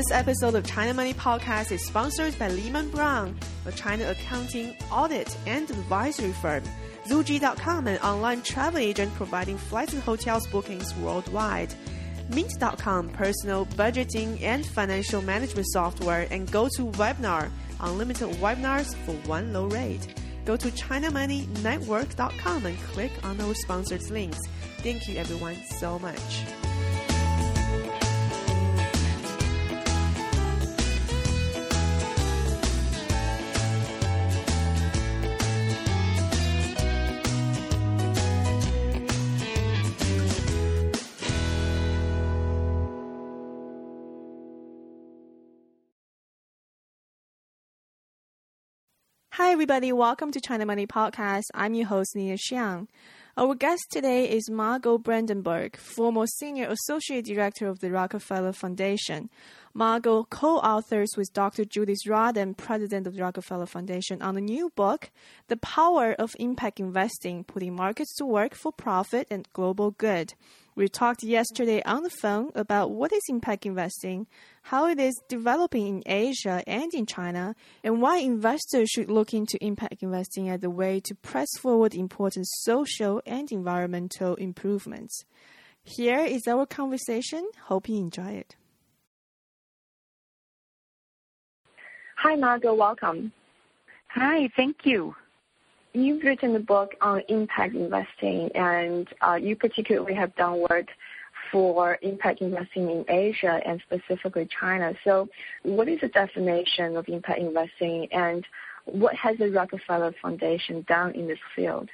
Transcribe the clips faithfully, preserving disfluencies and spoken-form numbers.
This episode of China Money Podcast is sponsored by Lehman Brown, a China accounting, audit, and advisory firm. Zuji dot com, an online travel agent providing flights and hotels bookings worldwide. Mint dot com, personal budgeting and financial management software. And GoToWebinar, unlimited webinars for one low rate. Go to China Money Network dot com and click on our sponsored links. Thank you everyone so much. Hi, everybody. Welcome to China Money Podcast. I'm your host, Nia Xiang. Our guest today is Margot Brandenburg, former Senior Associate Director of the Rockefeller Foundation. Margot co-authors with Doctor Judith Rodin, President of the Rockefeller Foundation, on a new book, The Power of Impact Investing, Putting Markets to Work for Profit and Global Good. We talked yesterday on the phone about what is impact investing, how it is developing in Asia and in China, and why investors should look into impact investing as a way to press forward important social and environmental improvements. Here is our conversation. Hope you enjoy it. Hi, Margot. Welcome. Hi, thank you. You've written a book on impact investing, and uh, you particularly have done work for impact investing in Asia and specifically China. So what is the definition of impact investing, and what has the Rockefeller Foundation done in this field?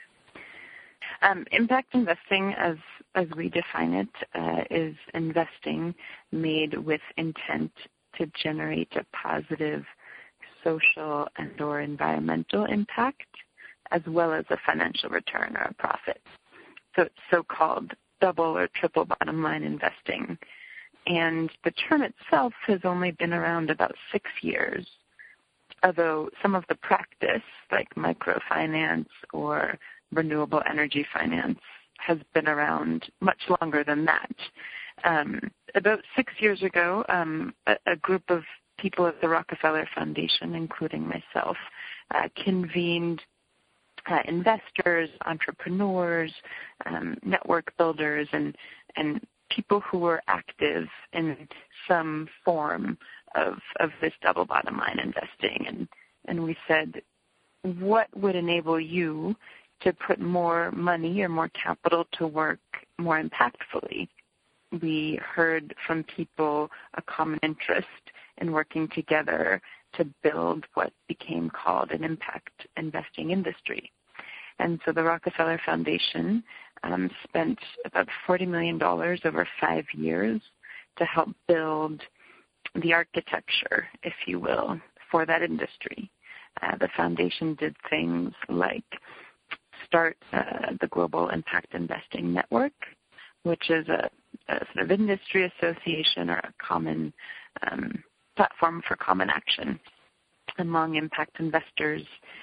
Um, impact investing, as as we define it, uh, is investing made with intent to generate a positive social and or environmental impact, as well as a financial return or a profit. So it's so-called double or triple bottom line investing. And the term itself has only been around about six years, although some of the practice, like microfinance or renewable energy finance, has been around much longer than that. Um, about six years ago, um, a, a group of people at the Rockefeller Foundation, including myself, uh, convened Uh, investors, entrepreneurs, um, network builders, and and people who were active in some form of of this double bottom line investing. And, and we said, what would enable you to put more money or more capital to work more impactfully? We heard from people a common interest in working together to build what became called an impact investing industry. And so the Rockefeller Foundation um, spent about forty million dollars over five years to help build the architecture, if you will, for that industry. Uh, the foundation did things like start uh, the Global Impact Investing Network, which is a, a sort of industry association or a common um, platform for common action among impact investors.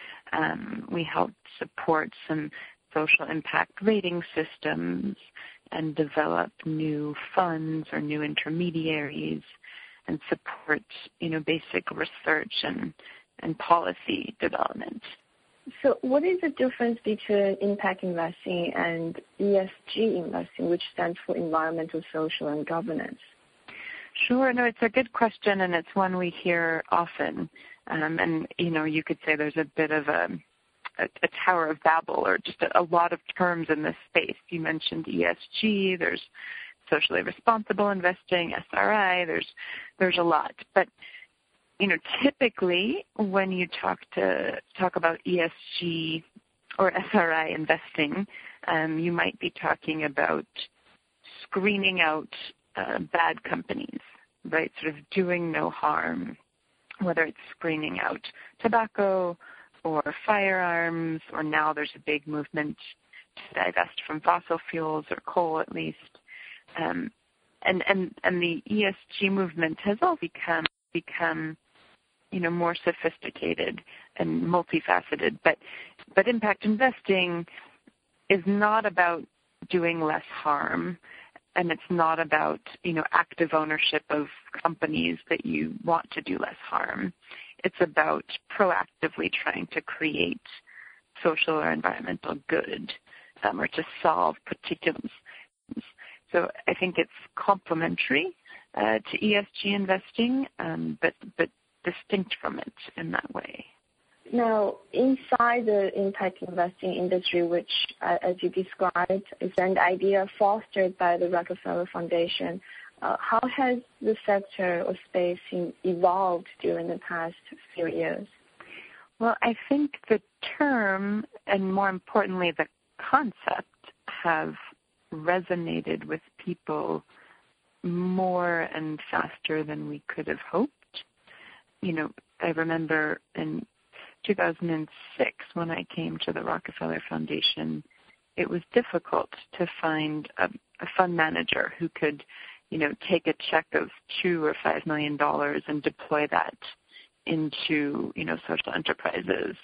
Um, we helped support some social impact rating systems and develop new funds or new intermediaries and support, you know, basic research and, and policy development. So what is the difference between impact investing and E S G investing, which stands for environmental, social, and governance? Sure. No, it's a good question, and it's one we hear often. Um, and, you know, you could say there's a bit of a, a, a Tower of Babel or just a, a lot of terms in this space. You mentioned E S G, there's socially responsible investing, S R I, there's there's a lot. But, you know, typically when you talk to talk about E S G or S R I investing, um, you might be talking about screening out uh, bad companies, right, sort of doing no harm, whether it's screening out tobacco or firearms, or now there's a big movement to divest from fossil fuels or coal at least. Um, and, and, and the E S G movement has all become, become, you know, more sophisticated and multifaceted. But, but impact investing is not about doing less harm. and it's not about, you know, active ownership of companies that you want to do less harm. It's about proactively trying to create social or environmental good, um, or to solve particular. So I think it's complementary uh, to E S G investing, um, but but distinct from it in that way. Now, inside the impact investing industry, which, uh, as you described, is an idea fostered by the Rockefeller Foundation, uh, how has the sector or space in, evolved during the past few years? Well, I think the term, and more importantly, the concept, have resonated with people more and faster than we could have hoped. You know, I remember in two thousand six, when I came to the Rockefeller Foundation, it was difficult to find a, a fund manager who could, you know, take a check of two or five million dollars and deploy that into, you know, social enterprises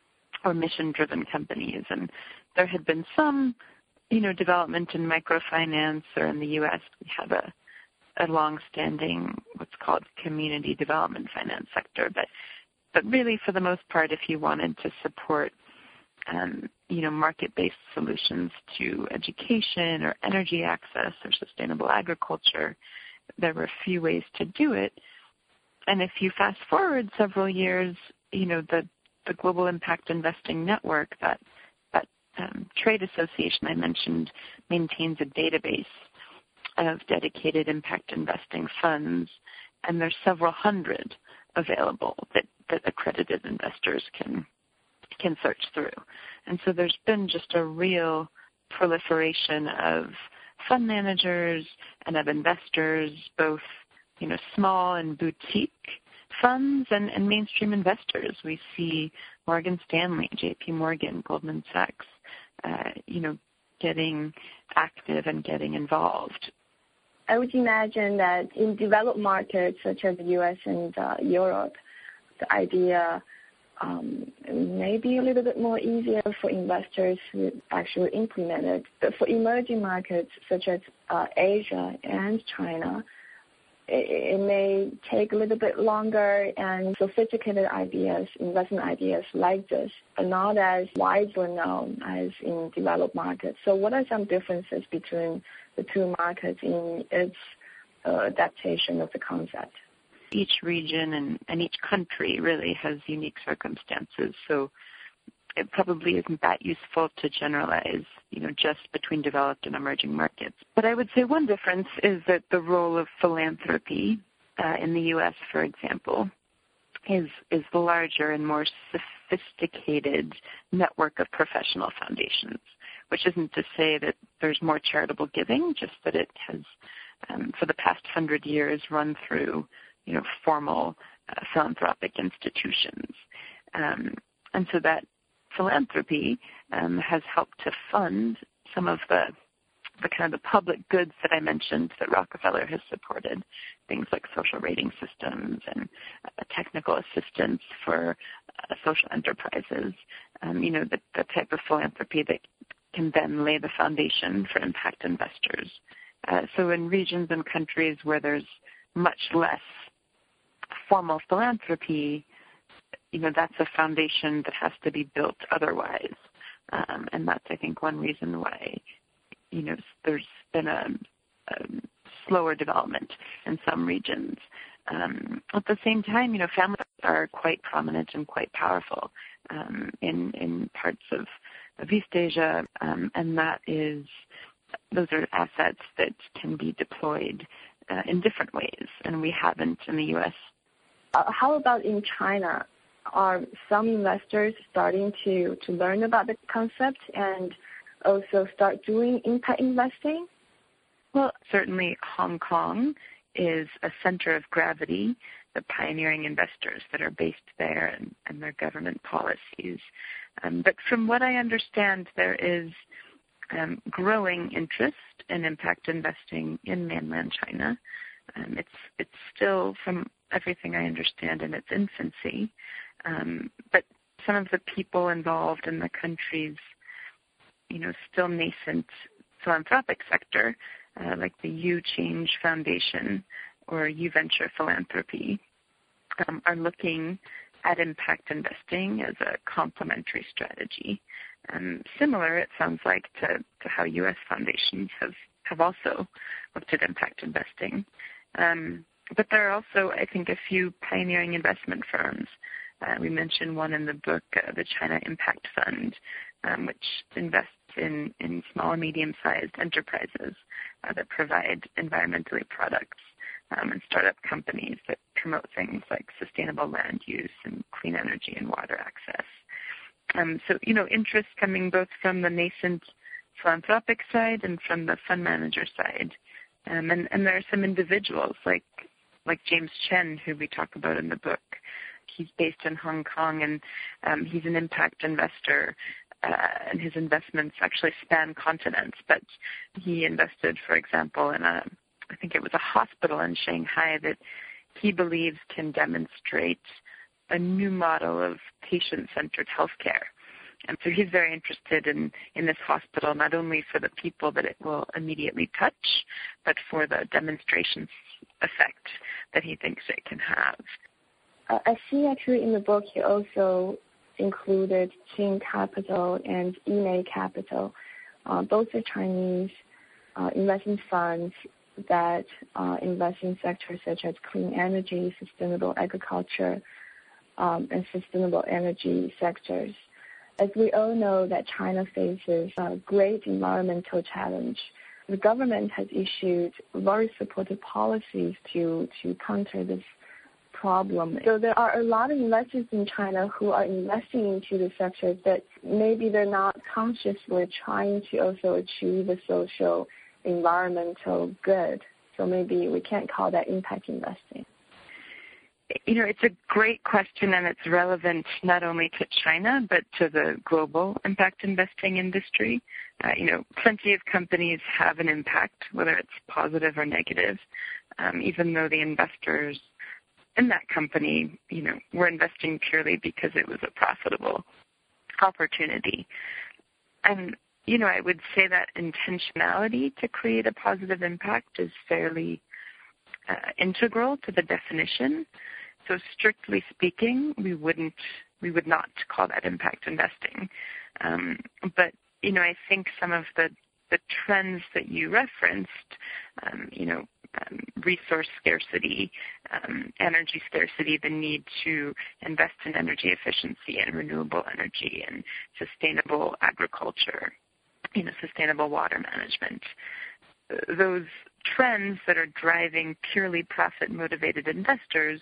or mission-driven companies. And there had been some, you know, development in microfinance, or in the U S we have a, a long-standing what's called community development finance sector, but But really, for the most part, if you wanted to support, um, you know, market-based solutions to education or energy access or sustainable agriculture, there were a few ways to do it. And if you fast forward several years, you know, the, the Global Impact Investing Network, that that um, trade association I mentioned, maintains a database of dedicated impact investing funds, and there's several hundred available that, that accredited investors can can search through. And so there's been just a real proliferation of fund managers and of investors, both, you know, small and boutique funds and, and mainstream investors. We see Morgan Stanley, J P Morgan, Goldman Sachs, uh, you know, getting active and getting involved. I would imagine that in developed markets such as the U S and uh, Europe, the idea um, may be a little bit more easier for investors to actually implement it. But for emerging markets such as uh, Asia and China, it, it may take a little bit longer, and sophisticated ideas, investment ideas like this, are not as widely known as in developed markets. So what are some differences between the two markets in its uh, adaptation of the concept? Each region and, and each country really has unique circumstances, so it probably isn't that useful to generalize, you know, just between developed and emerging markets. But I would say one difference is that the role of philanthropy uh, in the U S, for example, is is the larger and more sophisticated network of professional foundations, which isn't to say that there's more charitable giving, just that it has, um, for the past hundred years, run through, you know, formal uh, philanthropic institutions. Um, and so that philanthropy um, has helped to fund some of the the kind of the public goods that I mentioned that Rockefeller has supported, things like social rating systems and uh, technical assistance for uh, social enterprises, um, you know, the, the type of philanthropy that can then lay the foundation for impact investors. Uh, so in regions and countries where there's much less formal philanthropy, you know, that's a foundation that has to be built otherwise. Um, and that's, I think, one reason why, you know, there's been a, a slower development in some regions. Um, at the same time, you know, families are quite prominent and quite powerful um, in, in parts of, of East Asia, um, and that is, those are assets that can be deployed uh, in different ways, and we haven't in the U S. Uh, how about in China? Are some investors starting to, to learn about the concept and also start doing impact investing? Well, certainly Hong Kong is a center of gravity, the pioneering investors that are based there and, and their government policies. Um, but from what I understand, there is um, growing interest in impact investing in mainland China. Um, it's it's still, from everything I understand, in its infancy. Um, but some of the people involved in the country's, you know, still nascent philanthropic sector uh, like the U Change Foundation or U Venture Philanthropy, um, are looking at impact investing as a complementary strategy. Um, similar, it sounds like, to, to how U S foundations have, have also looked at impact investing. Um, but there are also, I think, a few pioneering investment firms. Uh, we mentioned one in the book, uh, the China Impact Fund, um, which invests in, in small and medium-sized enterprises uh, that provide environmentally products um, and startup companies that promote things like sustainable land use and clean energy and water access. Um, so, you know, interest coming both from the nascent philanthropic side and from the fund manager side. Um, and, and there are some individuals like like James Chen, who we talk about in the book. He's based in Hong Kong, and um, he's an impact investor, uh, and his investments actually span continents. But he invested, for example, in a, I think it was a hospital in Shanghai that he believes can demonstrate a new model of patient-centered healthcare. And so he's very interested in, in this hospital, not only for the people that it will immediately touch, but for the demonstration effect that he thinks it can have. Uh, I see actually in the book you also included Qing Capital and Yimei Capital. Uh, both are Chinese uh, investment funds that uh, invest in sectors such as clean energy, sustainable agriculture, um, and sustainable energy sectors. As we all know that China faces a great environmental challenge, the government has issued very supportive policies to, to counter this problem. So there are a lot of investors in China who are investing into the sectors that maybe they're not consciously trying to also achieve a social, environmental good. So maybe we can't call that impact investing. You know, it's a great question, and it's relevant not only to China, but to the global impact investing industry. Uh, you know, plenty of companies have an impact, whether it's positive or negative, um, even though the investors in that company, you know, were investing purely because it was a profitable opportunity. And, you know, I would say that intentionality to create a positive impact is fairly uh, integral to the definition. So strictly speaking, we wouldn't, we would not call that impact investing. Um, but, you know, I think some of the, the trends that you referenced, um, you know, um, resource scarcity, um, energy scarcity, the need to invest in energy efficiency and renewable energy and sustainable agriculture, you know, sustainable water management. Those trends that are driving purely profit-motivated investors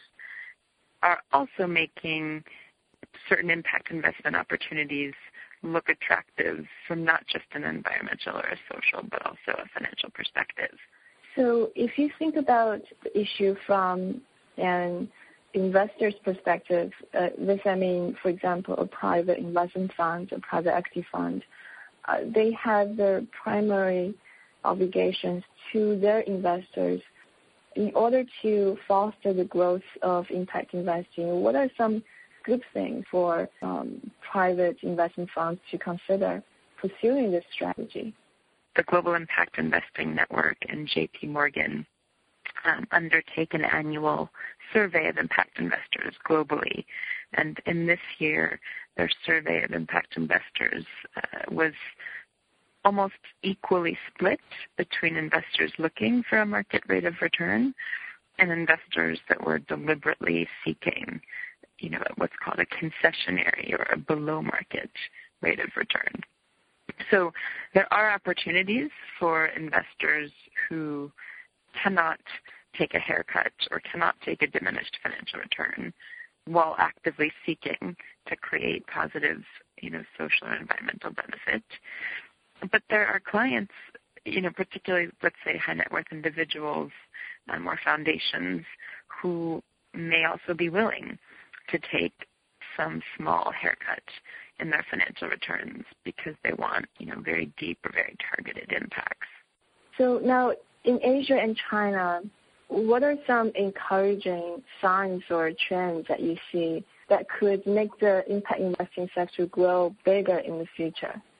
are also making certain impact investment opportunities look attractive from not just an environmental or a social, but also a financial perspective. So if you think about the issue from an investor's perspective, uh, this I mean, for example, a private investment fund, a private equity fund, uh, they have their primary obligations to their investors. In order to foster the growth of impact investing, what are some good things for um, private investment funds to consider pursuing this strategy? The Global Impact Investing Network and J P Morgan um, undertake an annual survey of impact investors globally. And in this year, their survey of impact investors uh, was almost equally split between investors looking for a market rate of return and investors that were deliberately seeking, you know, what's called a concessionary or a below market rate of return. So there are opportunities for investors who cannot take a haircut or cannot take a diminished financial return while actively seeking to create positive, you know, social and environmental benefit. But there are clients, you know, particularly, let's say, high net worth individuals um, or foundations who may also be willing to take some small haircut in their financial returns because they want, you know, very deep or very targeted impacts. So now in Asia and China, what are some encouraging signs or trends that you see that could make the impact investing sector grow bigger in the future?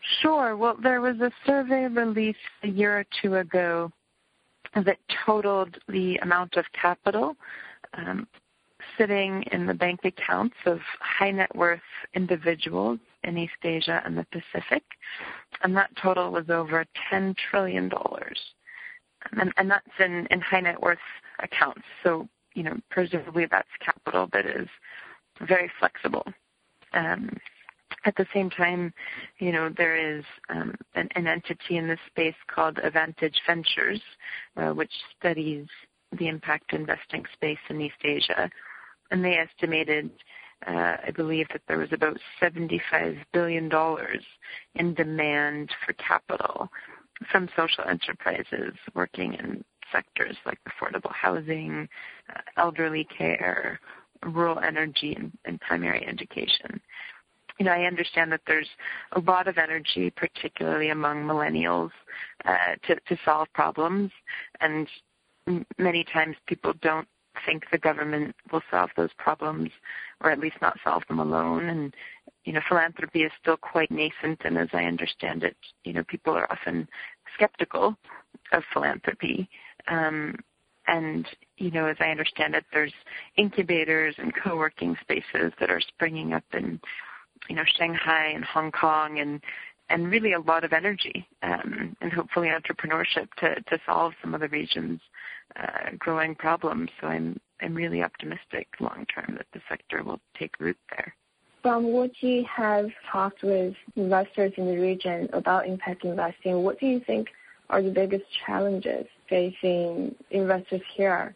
Sure. Well, there was a survey released a year or two ago that totaled the amount of capital um, sitting in the bank accounts of high net worth individuals in East Asia and the Pacific, and that total was over ten trillion dollars. And, and that's in, in high net worth accounts. So, you know, presumably that's capital that is very flexible. Um, at the same time, you know, there is um, an, an entity in this space called Avantage Ventures, uh, which studies the impact investing space in East Asia. And they estimated, uh, I believe, that there was about seventy-five billion dollars in demand for capital from social enterprises working in sectors like affordable housing, uh, elderly care, rural energy, and, and primary education. You know, I understand that there's a lot of energy, particularly among millennials, uh, to, to solve problems, and m- many times people don't think the government will solve those problems, or at least not solve them alone. And, you know, philanthropy is still quite nascent, and as I understand it, you know, people are often skeptical of philanthropy. Um, and, you know, as I understand it, there's incubators and co-working spaces that are springing up in, you know, Shanghai and Hong Kong, and and really a lot of energy um, and hopefully entrepreneurship to, to solve some of the region's uh, growing problems. So I'm I'm really optimistic long term that the sector will take root there. From what you have talked with investors in the region about impact investing, what do you think are the biggest challenges facing investors here?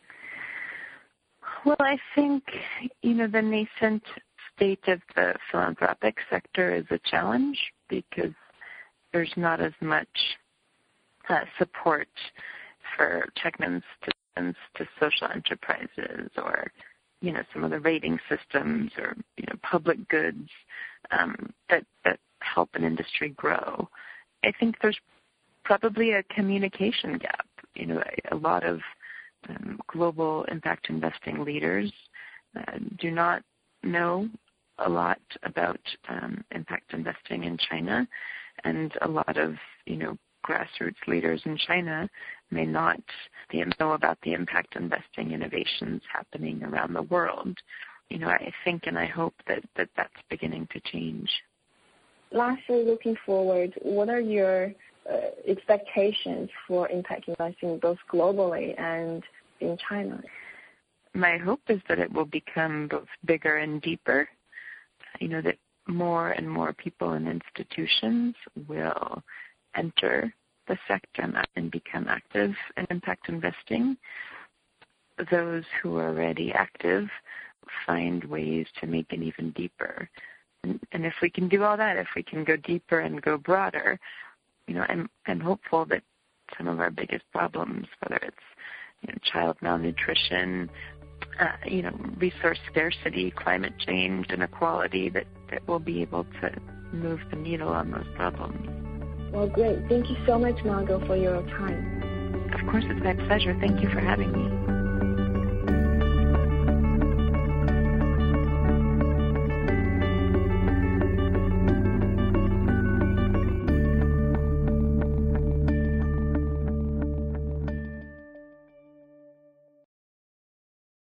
Well, I think, you know, the nascent state of the philanthropic sector is a challenge because there's not as much uh, support for checking institutions to social enterprises, or, you know, some of the rating systems, or, you know, public goods um, that, that help an industry grow. I think there's probably a communication gap. You know, a, a lot of um, global impact investing leaders uh, do not know a lot about um, impact investing in China, and a lot of, you know, grassroots leaders in China may not know about the impact investing innovations happening around the world. You know, I think and I hope that, that that's beginning to change. Lastly, looking forward, what are your uh, expectations for impact investing both globally and in China? My hope is that it will become both bigger and deeper. You know, that more and more people and institutions will enter the sector and become active in impact investing. Those who are already active find ways to make it even deeper. And, and if we can do all that, if we can go deeper and go broader, you know, I'm I'm hopeful that some of our biggest problems, whether it's, you know, child malnutrition, Uh, you know, resource scarcity, climate change, inequality, that, that we'll be able to move the needle on those problems. Well, great. Thank you so much, Margot, for your time. Of course, it's my pleasure. Thank you for having me.